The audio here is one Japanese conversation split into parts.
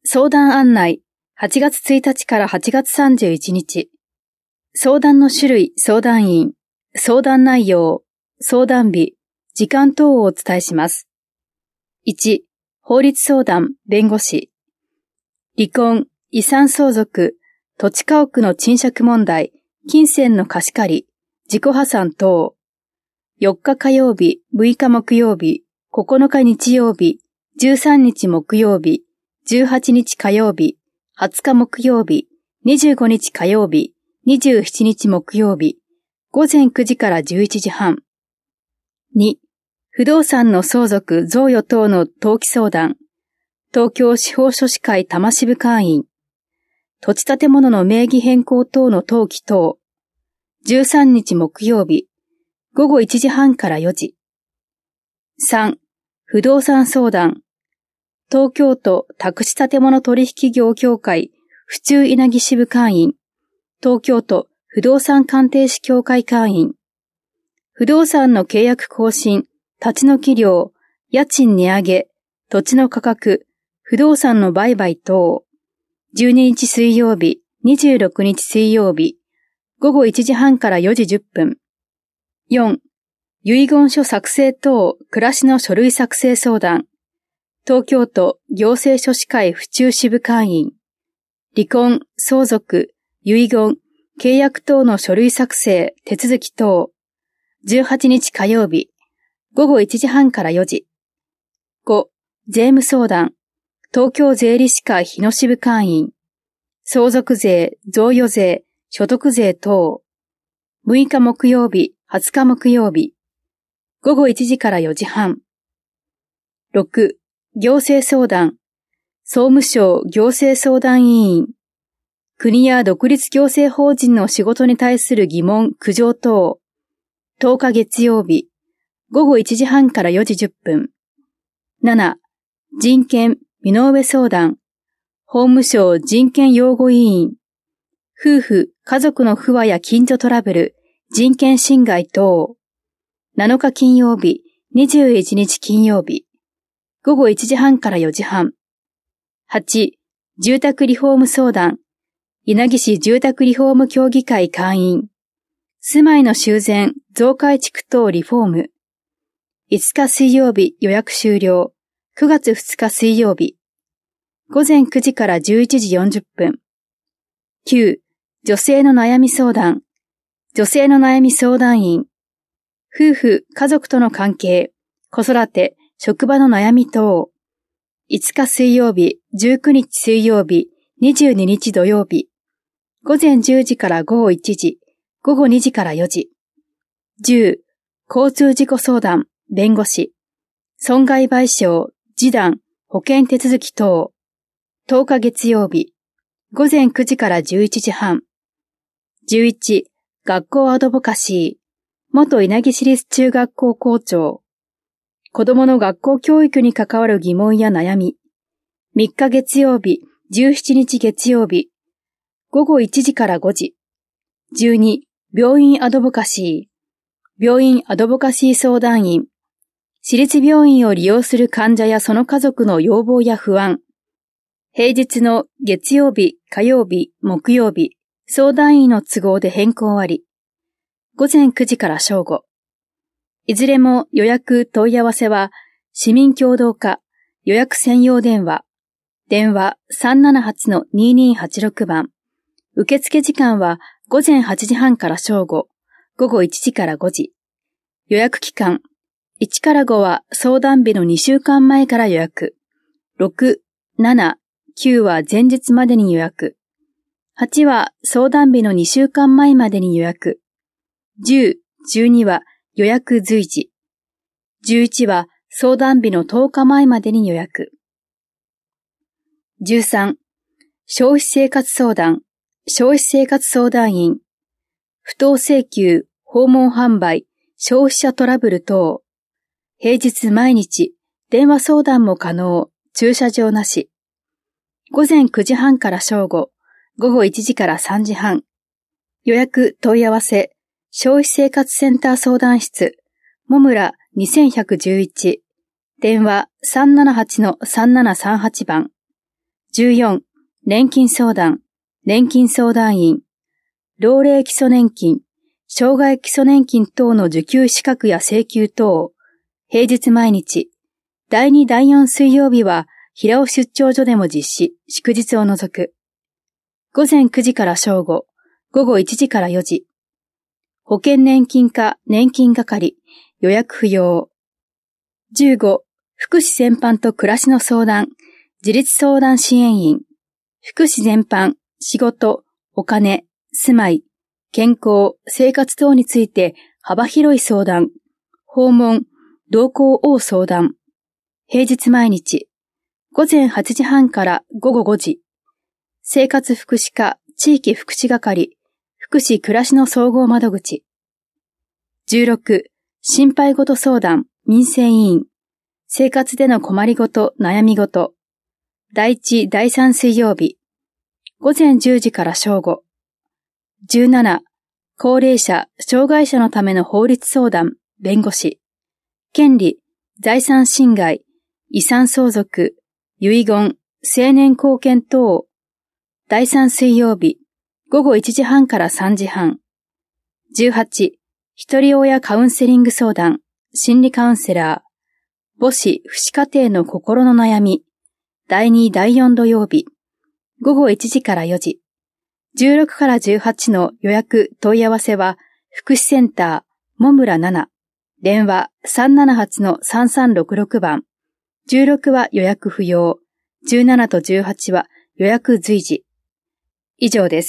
相談案内、8月1日から8月31日。相談の種類、相談員、相談内容、相談日、時間等をお伝えします。1、法律相談、弁護士。離婚、遺産相続、土地家屋の賃借問題、金銭の貸し借り、自己破産等。4日火曜日、6日木曜日、9日日曜日、13日木曜日、18日火曜日、20日木曜日、25日火曜日、27日木曜日、午前9時から11時半。2、不動産の相続贈与等の登記相談。東京司法書士会多摩支部会員。土地建物の名義変更等の登記等。13日木曜日、午後1時半から4時。3、不動産相談。東京都宅地建物取引業協会府中稲城支部会員。東京都不動産鑑定士協会会員。不動産の契約更新、立ち退き料、家賃値上げ、土地の価格、不動産の売買等。12日水曜日、26日水曜日、午後1時半から4時10分。4、遺言書作成等、暮らしの書類作成相談。東京都行政書士会府中支部会員。離婚、相続、遺言、契約等の書類作成、手続き等。18日火曜日、午後1時半から4時。5、税務相談。東京税理士会日野支部会員。相続税、贈与税、所得税等。6日木曜日、20日木曜日。午後1時から4時半。6、行政相談。総務省行政相談委員。国や独立行政法人の仕事に対する疑問、苦情等。10日月曜日。午後1時半から4時10分。7、人権、身の上相談。法務省人権擁護委員。夫婦、家族の不和や近所トラブル、人権侵害等。7日金曜日、21日金曜日。午後1時半から4時半。8、住宅リフォーム相談。稲城市住宅リフォーム協議会会員。住まいの修繕、増改築等リフォーム。5日水曜日予約終了。9月2日水曜日。午前9時から11時40分。9、女性の悩み相談。女性の悩み相談員。夫婦、家族との関係、子育て、職場の悩み等。5日水曜日、19日水曜日、22日土曜日。午前10時から午後1時、午後2時から4時。10、交通事故相談、弁護士。損害賠償、示談、保険手続き等。10日月曜日。午前9時から11時半。11、学校アドボカシー。元稲城市立中学校校長。子供の学校教育に関わる疑問や悩み。3日月曜日、17日月曜日。午後1時から5時。12、病院アドボカシー。病院アドボカシー相談員。私立病院を利用する患者やその家族の要望や不安。平日の月曜日、火曜日、木曜日、相談員の都合で変更あり。午前9時から正午。いずれも予約問い合わせは、市民協働課予約専用電話。電話 378-2286 番。受付時間は午前8時半から正午、午後1時から5時。予約期間。1から5は相談日の2週間前から予約。6、7、9は前日までに予約。8は相談日の2週間前までに予約。10、12は予約随時。11は相談日の10日前までに予約。13、消費生活相談、消費生活相談員。不当請求、訪問販売、消費者トラブル等。平日毎日、電話相談も可能、駐車場なし。午前9時半から正午、午後1時から3時半。予約問い合わせ、消費生活センター相談室、もむら2111。電話 378-3738 番。 14、年金相談、年金相談員、老齢基礎年金、障害基礎年金等の受給資格や請求等、平日毎日、第2第4水曜日は平尾出張所でも実施、祝日を除く。午前9時から正午、午後1時から4時。保険年金課年金係、予約不要。15、福祉全般と暮らしの相談、自立相談支援員、福祉全般、仕事、お金、住まい、健康、生活等について幅広い相談、訪問、同行を相談。平日毎日、午前8時半から午後5時。生活福祉課地域福祉係、福祉暮らしの総合窓口。16、心配事相談、民生委員。生活での困りごと、悩みごと。第1、第3水曜日。午前10時から正午。17、高齢者、障害者のための法律相談、弁護士。権利、財産侵害、遺産相続、遺言、成年後見等。第3水曜日、午後1時半から3時半。18、一人親カウンセリング相談、心理カウンセラー。母子、父子家庭の心の悩み。第2、第4土曜日。午後1時から4時。16から18の予約問い合わせは、福祉センター、もむら7。電話 378-3366 番。16は予約不要。17と18は予約随時。以上です。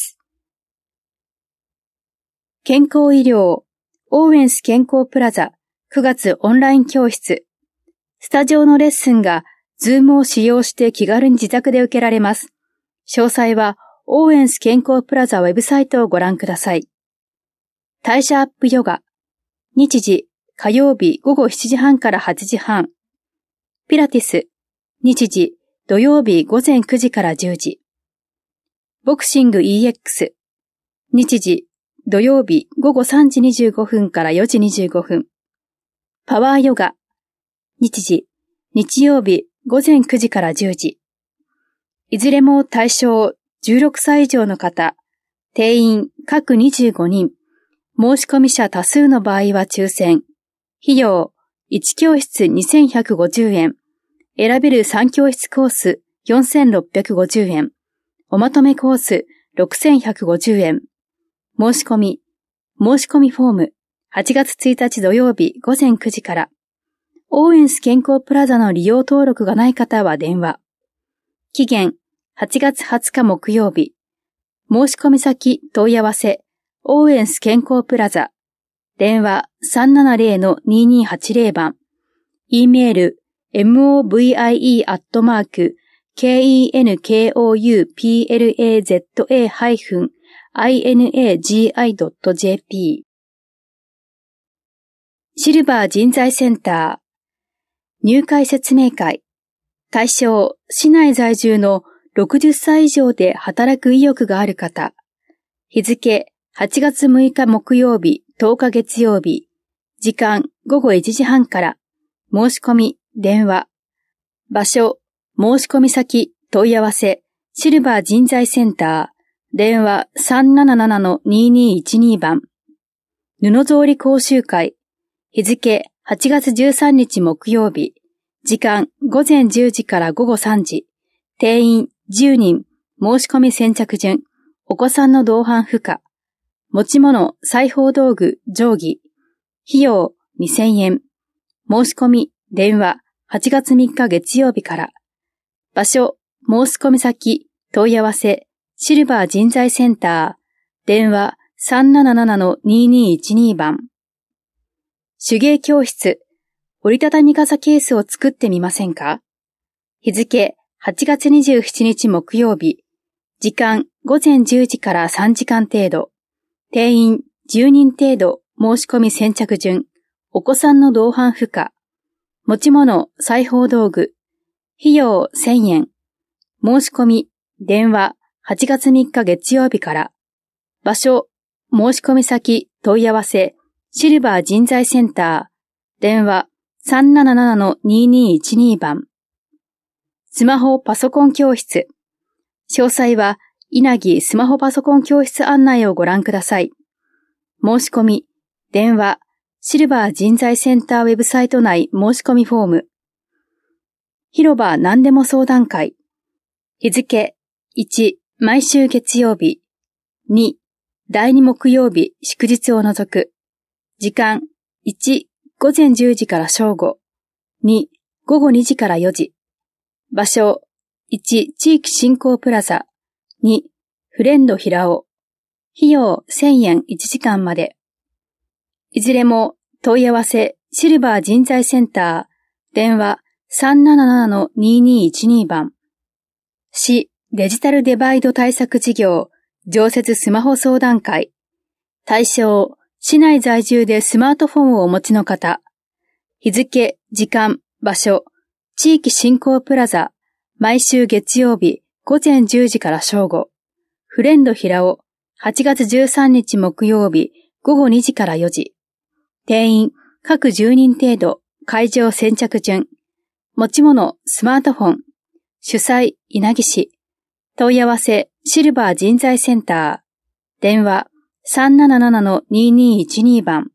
健康医療、オーエンス健康プラザ9月オンライン教室。スタジオのレッスンが Zoom を使用して気軽に自宅で受けられます。詳細はオーエンス健康プラザウェブサイトをご覧ください。代謝アップヨガ。日時、火曜日午後7時半から8時半。ピラティス。日時、土曜日午前9時から10時。ボクシング EX。日時、土曜日午後3時25分から4時25分。パワーヨガ。日時、日曜日午前9時から10時。いずれも対象16歳以上の方、定員各25人、申し込み者多数の場合は抽選。費用、1教室2150円。選べる3教室コース4650円。おまとめコース6150円。申し込みフォーム、8月1日土曜日午前9時から。オーエンス健康プラザの利用登録がない方は電話。期限、8月20日木曜日。申し込み先問い合わせ、オーエンス健康プラザ。電話 370-2280 番。e メール、movie.kenkoplaza-inagi.jp シルバー人材センター入会説明会対象市内在住の60歳以上で働く意欲がある方日付8月6日木曜日10日月曜日時間午後1時半から申し込み電話場所申し込み先問い合わせシルバー人材センター電話 377-2212 番布草履講習会日付8月13日木曜日時間午前10時から午後3時定員10人申し込み先着順お子さんの同伴不可持ち物裁縫道具定規費用2000円申し込み電話8月3日月曜日から場所申し込み先問い合わせシルバー人材センター電話 377-2212 番手芸教室折りたたみ傘ケースを作ってみませんか日付8月27日木曜日時間午前10時から3時間程度定員10人程度申し込み先着順お子さんの同伴不可持ち物裁縫道具費用1000円申し込み電話8月3日月曜日から場所申し込み先問い合わせシルバー人材センター電話 377-2212 番スマホパソコン教室詳細は、稲城スマホパソコン教室案内をご覧ください。申し込み、電話、シルバー人材センターウェブサイト内申し込みフォーム。広場何でも相談会。日付、1、毎週月曜日。2、第2木曜日、祝日を除く。時間、1、午前10時から正午。2、午後2時から4時。場所、1、地域振興プラザ。2、フレンド平尾。費用1000円1時間まで。いずれも問い合わせシルバー人材センター、電話 377-2212 番。市デジタルデバイド対策事業常設スマホ相談会。対象、市内在住でスマートフォンをお持ちの方。日付、時間、場所、地域振興プラザ、毎週月曜日午前10時から正午。フレンド平尾、8月13日木曜日午後2時から4時。定員、各10人程度、会場先着順。持ち物、スマートフォン。主催、稲城市。問い合わせ、シルバー人材センター。電話、377-2212 番。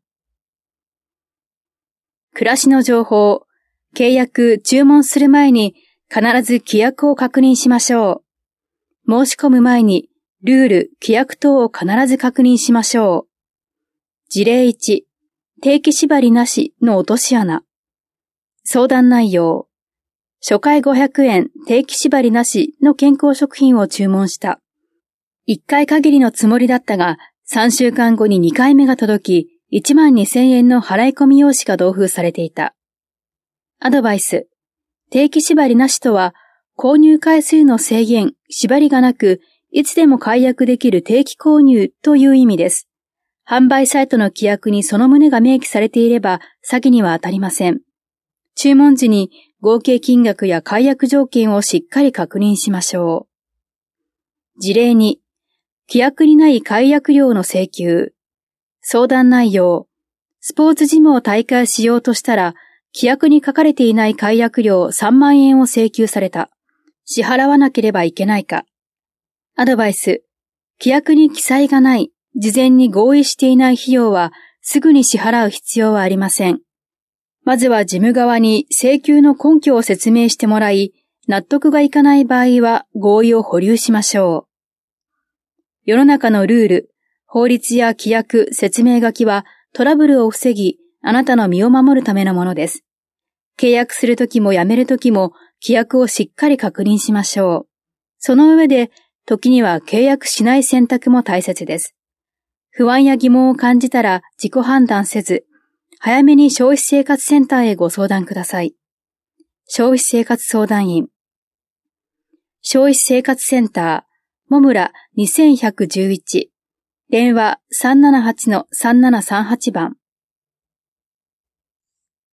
暮らしの情報。契約、注文する前に必ず規約を確認しましょう。申し込む前に、ルール、規約等を必ず確認しましょう。事例1、定期縛りなしの落とし穴。相談内容。初回500円定期縛りなしの健康食品を注文した。1回限りのつもりだったが、3週間後に2回目が届き、12000円の払い込み用紙が同封されていた。アドバイス。定期縛りなしとは、購入回数の制限、縛りがなく、いつでも解約できる定期購入という意味です。販売サイトの規約にその旨が明記されていれば詐欺には当たりません。注文時に合計金額や解約条件をしっかり確認しましょう。事例2、規約にない解約料の請求。相談内容。スポーツジムを退会しようとしたら、規約に書かれていない解約料3万円を請求された。支払わなければいけないか。アドバイス。規約に記載がない、事前に合意していない費用はすぐに支払う必要はありません。まずは事務側に請求の根拠を説明してもらい、納得がいかない場合は合意を保留しましょう。世の中のルール、法律や規約、説明書きはトラブルを防ぎ、あなたの身を守るためのものです。契約するときも辞めるときも規約をしっかり確認しましょう。その上で、時には契約しない選択も大切です。不安や疑問を感じたら自己判断せず、早めに消費生活センターへご相談ください。消費生活相談員。消費生活センター、もむら2111。電話 378-3738 番。